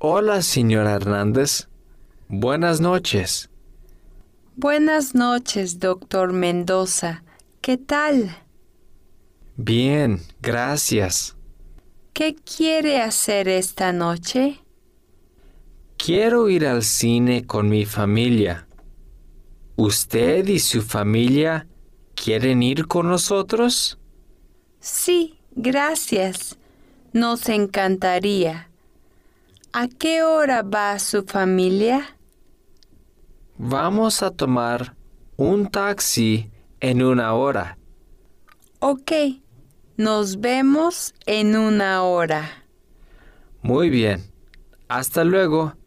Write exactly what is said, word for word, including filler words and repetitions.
Hola, señora Hernández. Buenas noches. Buenas noches, doctor Mendoza. ¿Qué tal? Bien, gracias. ¿Qué quiere hacer esta noche? Quiero ir al cine con mi familia. ¿Usted y su familia quieren ir con nosotros? Sí, gracias. Nos encantaría. ¿A qué hora va su familia? Vamos a tomar un taxi en una hora. Ok, nos vemos en una hora. Muy bien. Hasta luego.